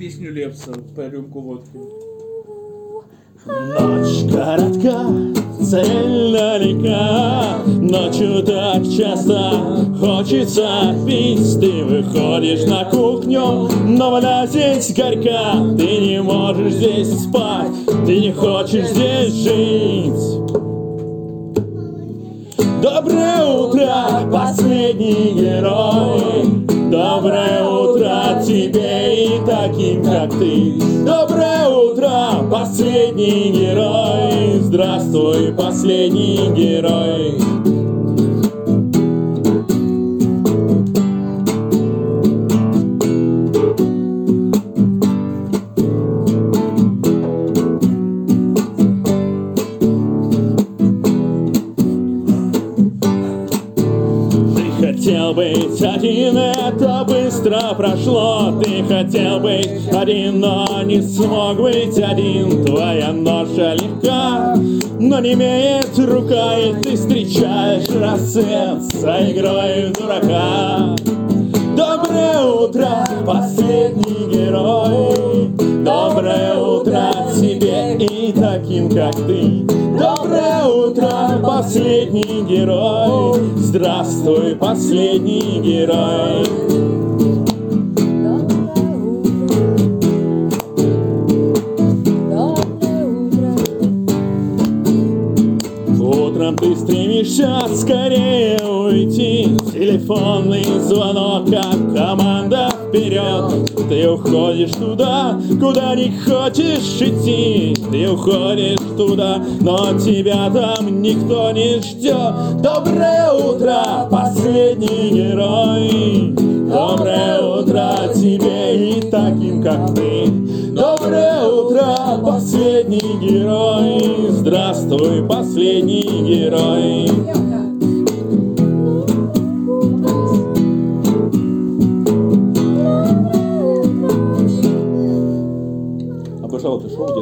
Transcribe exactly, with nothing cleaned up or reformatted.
песню Лепса по рюмку водки. Ночь коротка, цель далека, ночью так часто хочется пить. Ты выходишь на кухню, но вода здесь горька. Ты не можешь здесь спать, ты не хочешь здесь жить. Доброе утро, последний герой. Доброе утро тебе и таким, как ты. Доброе утро, последний герой. Здравствуй, последний герой. Хотел быть один, это быстро прошло. Ты хотел быть один, но не смог быть один. Твоя ноша легка, но не имеет рука, и ты встречаешь рассвет с игрой в дурака. Доброе утро, последний герой. Доброе утро тебе и таким, как ты. Доброе утро, последний герой. Здравствуй, последний герой. Утром ты стремишься скорее уйти. Телефонный звонок, как команда вперед. Ты уходишь туда, куда не хочешь идти. Ты уходишь туда, но тебя там никто не ждет. Доброе утро, последний герой. Доброе утро тебе и таким, как ты. Доброе утро, последний герой. Здравствуй, последний герой. Обожал это шоу.